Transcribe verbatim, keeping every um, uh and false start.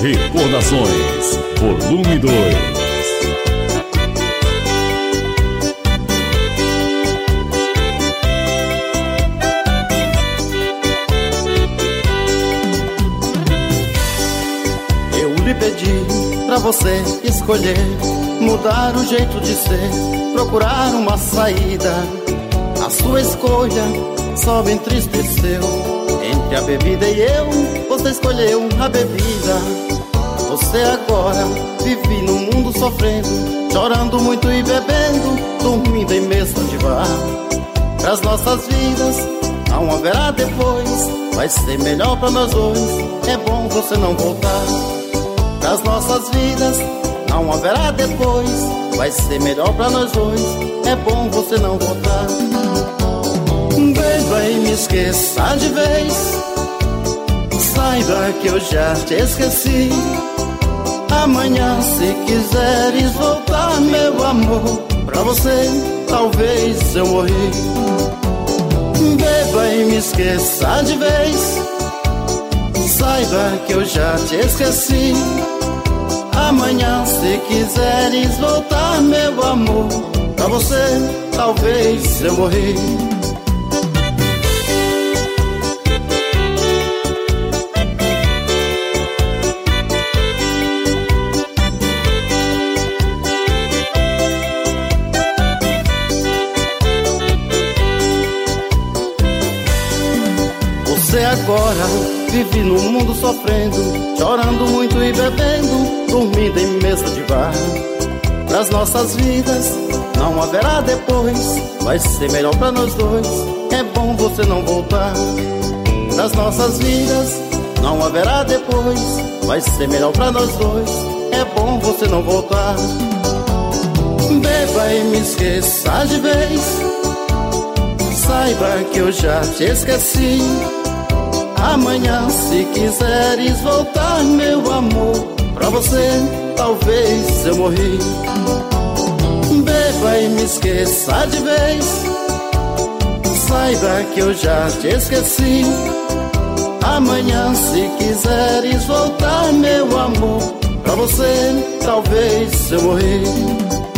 Recordações, volume dois. Pedi pra você escolher, mudar o jeito de ser, procurar uma saída. A sua escolha só me entristeceu. Entre a bebida e eu, você escolheu a bebida. Você agora vive no mundo sofrendo, chorando muito e bebendo, dormindo em mesa de bar. Pras nossas vidas não haverá depois, vai ser melhor pra nós dois, é bom você não voltar. Das nossas vidas não haverá depois, vai ser melhor pra nós dois, é bom você não voltar. Beba e me esqueça de vez, saiba que eu já te esqueci. Amanhã se quiseres voltar, meu amor, pra você talvez eu morri. Beba e me esqueça de vez, saiba que eu já te esqueci. Amanhã se quiseres voltar, meu amor, pra você talvez eu morri. Você agora vive no mundo sofrendo, chorando muito e bebendo, dormindo em mesa de bar. Pras nossas vidas não haverá depois, vai ser melhor pra nós dois, é bom você não voltar. Pras nossas vidas não haverá depois, vai ser melhor pra nós dois, é bom você não voltar. Beba e me esqueça de vez, saiba que eu já te esqueci. Amanhã se quiseres voltar, meu amor, pra você talvez eu morri. Beba e me esqueça de vez, saiba que eu já te esqueci. Amanhã se quiseres voltar, meu amor, pra você talvez eu morri.